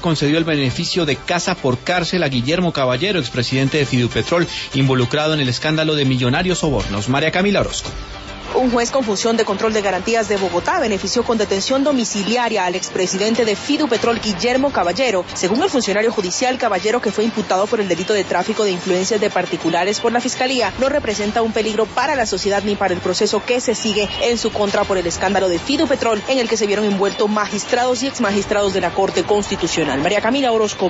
concedió el beneficio de casa por cárcel a Guillermo Caballero, expresidente de Fidupetrol, involucrado en el escándalo de millonarios sobornos. María Camila Orozco. Un juez con función de control de garantías de Bogotá benefició con detención domiciliaria al expresidente de Fidupetrol, Guillermo Caballero. Según el funcionario judicial, Caballero, que fue imputado por el delito de tráfico de influencias de particulares por la Fiscalía, no representa un peligro para la sociedad ni para el proceso que se sigue en su contra por el escándalo de Fidupetrol, en el que se vieron envueltos magistrados y exmagistrados de la Corte Constitucional. María Camila Orozco.